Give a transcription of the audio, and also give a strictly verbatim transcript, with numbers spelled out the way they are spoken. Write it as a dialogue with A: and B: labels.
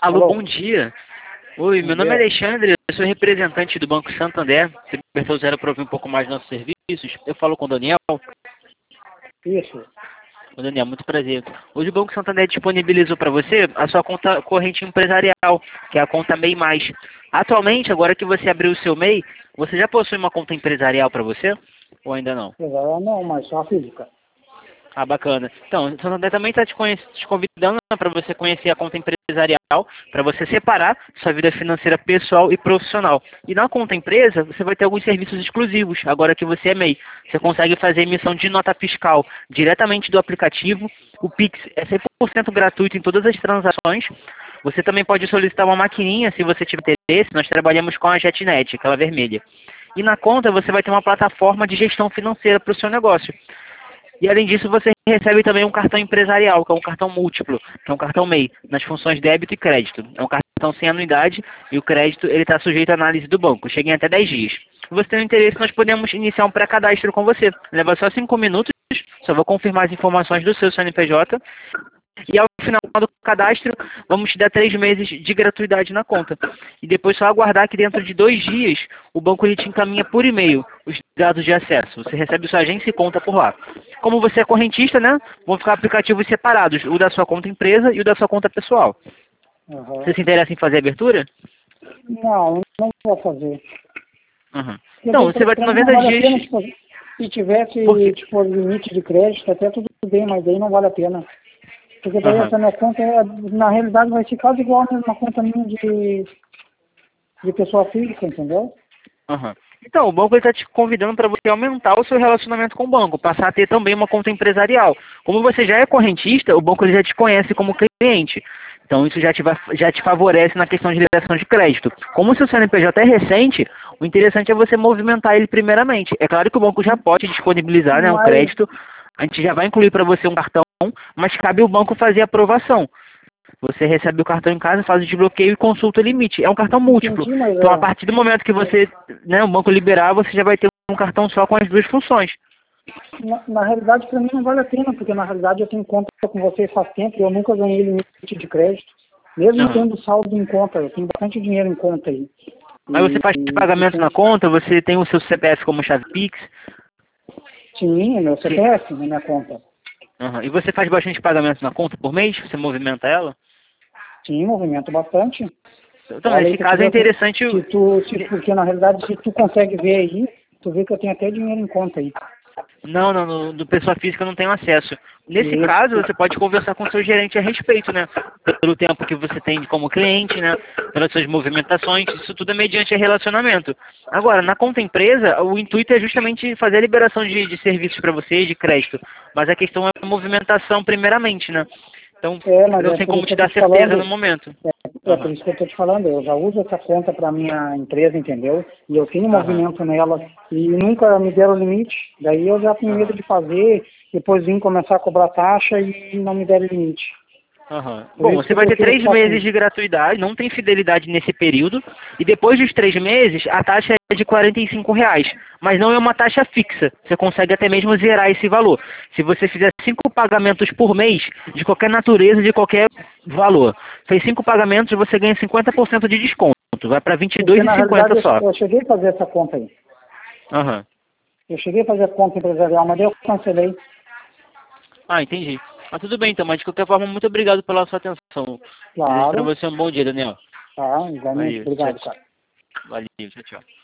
A: Alô,
B: Alô?
A: bom dia. Oi,
B: Bom
A: meu nome é
B: dia.
A: Alexandre, eu sou representante do Banco Santander. Você apertou zero para ouvir um pouco mais dos nossos serviços. Eu falo com o Daniel.
B: Isso.
A: O Daniel, muito prazer. Hoje o Banco Santander disponibilizou para você a sua conta corrente empresarial, que é a conta MEI Mais. Atualmente, agora que você abriu o seu MEI, você já possui uma conta empresarial para você? Ou ainda não?
B: Exato, não, mas só a física.
A: Ah, bacana. Então, o Santander também está te, conhe- te convidando para você conhecer a conta empresarial, para você separar sua vida financeira pessoal e profissional. E na conta empresa, você vai ter alguns serviços exclusivos, agora que você é MEI. Você consegue fazer emissão de nota fiscal diretamente do aplicativo. O Pix é cem por cento gratuito em todas as transações. Você também pode solicitar uma maquininha se você tiver interesse. Nós trabalhamos com a JetNet, aquela vermelha. E na conta você vai ter uma plataforma de gestão financeira para o seu negócio. E além disso, você recebe também um cartão empresarial, que é um cartão múltiplo, que é um cartão MEI, nas funções débito e crédito. É um cartão sem anuidade e o crédito ele está sujeito à análise do banco, chega em até dez dias. Se você tem interesse, nós podemos iniciar um pré-cadastro com você. Leva só cinco minutos, só vou confirmar as informações do seu C N P J. E ao final do cadastro, vamos te dar três meses de gratuidade na conta. E depois só aguardar que dentro de dois dias, o banco ele te encaminha por e-mail os dados de acesso. Você recebe sua agência e conta por lá. Como você é correntista, né? Vão ficar aplicativos separados, o da sua conta empresa e o da sua conta pessoal.
B: Uhum.
A: Você se interessa em fazer a abertura?
B: Não, não vou fazer.
A: Uhum.
B: Porque
A: Então,
B: daí,
A: você vai ter
B: pra mim, não
A: noventa
B: vale a
A: dias.
B: pena, tipo, se
A: Por quê?
B: tivesse, tipo, limite de crédito, até tudo bem, mas daí não vale a pena. Porque daí
A: Uhum.
B: essa minha conta, é- na realidade, vai ser quase igual a mesma conta minha de, de pessoa física, entendeu?
A: Aham. Então, o banco está te convidando para você aumentar o seu relacionamento com o banco, passar a ter também uma conta empresarial. Como você já é correntista, o banco ele já te conhece como cliente. Então, isso já te, vai- já te favorece na questão de liberação de crédito. Como o seu C N P J é recente, o interessante é você movimentar ele primeiramente. É claro que o banco já pode disponibilizar, né, um
B: Mas,
A: crédito. A gente já vai incluir para você um cartão, mas cabe ao banco fazer a aprovação. Você recebe o cartão em casa, faz o desbloqueio e consulta o limite. É um cartão múltiplo.
B: entendi, mas
A: Então, a
B: é,
A: partir do momento que você, né, o banco liberar, você já vai ter um cartão só com as duas funções.
B: na, na realidade, para mim não vale a pena, porque na realidade eu tenho conta com vocês faz tempo e eu nunca ganhei limite de crédito. Mesmo
A: Aham.
B: tendo saldo em conta, eu tenho bastante dinheiro em conta aí.
A: Mas você
B: E,
A: faz
B: e, e
A: pagamento
B: tem,
A: na conta, você tem o seu C P F como chave Pix.
B: sim, meu
A: Que-
B: C P F na minha conta.
A: Aham. E você faz bastante pagamento na conta por mês? Você movimenta ela?
B: Sim, movimento bastante.
A: Então,
B: Olha aí
A: nesse
B: pra te
A: caso é
B: ver, assim,
A: interessante.
B: se tu, se, porque na realidade se tu consegue ver aí, tu vê que eu tenho até dinheiro em conta aí.
A: Não, não, no, do pessoa física não tem acesso. Nesse caso,
B: Isso.
A: você pode conversar com o seu gerente a respeito, né? Pelo tempo que você tem como cliente, né? Pelas suas movimentações, isso tudo é mediante relacionamento. Agora, na conta empresa, o intuito é justamente fazer a liberação de, de serviços para você, de crédito. Mas a questão é a movimentação primeiramente, né? Então,
B: É, mas
A: eu não
B: é
A: sei
B: por
A: como
B: isso que
A: te
B: eu tô
A: dar
B: te
A: certeza no
B: falando.
A: momento.
B: É, é por
A: Aham,
B: isso que eu tô te falando. Eu já uso essa conta para minha empresa, entendeu? E eu tenho
A: aham,
B: movimento nela e nunca me deram limite. Daí eu já tenho medo
A: aham.
B: de fazer, depois vim começar a cobrar taxa e não me deram limite.
A: Aham.
B: Por
A: Bom,
B: isso que
A: você
B: eu
A: vai ter
B: prefiro
A: três
B: ficar
A: meses
B: com.
A: de gratuidade, não tem fidelidade nesse período, e depois dos três meses, a taxa é de quarenta e cinco reais, mas não é uma taxa fixa, você consegue até mesmo zerar esse valor. Se você fizer cinco pagamentos por mês, de qualquer natureza, de qualquer valor, fez cinco pagamentos, você ganha cinquenta por cento de desconto, vai para vinte e dois
B: Porque
A: e
B: na
A: cinquenta
B: realidade
A: só.
B: eu, eu cheguei a fazer essa conta aí.
A: Aham.
B: Eu cheguei a fazer a conta empresarial, mas daí eu cancelei.
A: Ah, entendi. Mas tudo bem então, mas de qualquer forma, muito obrigado pela sua atenção. Desejo para
B: Claro.
A: você um bom dia, Daniel.
B: Tá, igualmente.
A: Valeu, tchau,
B: Obrigado,
A: tchau.
B: cara.
A: Valeu, tchau, tchau.